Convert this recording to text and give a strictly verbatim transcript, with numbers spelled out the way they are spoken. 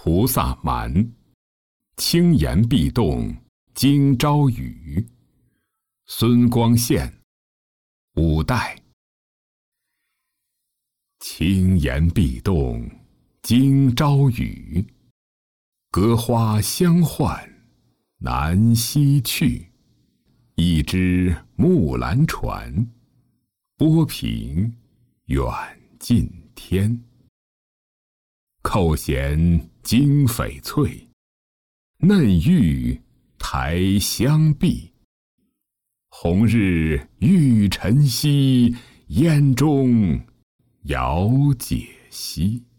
菩萨蛮，轻言必动惊朝雨。孙光宪，五代。轻言必动惊朝雨，隔花相唤南西去。一只木兰船，波平远近天。扣弦惊翡翠，嫩玉台香碧。红日欲晨曦，烟中遥解析。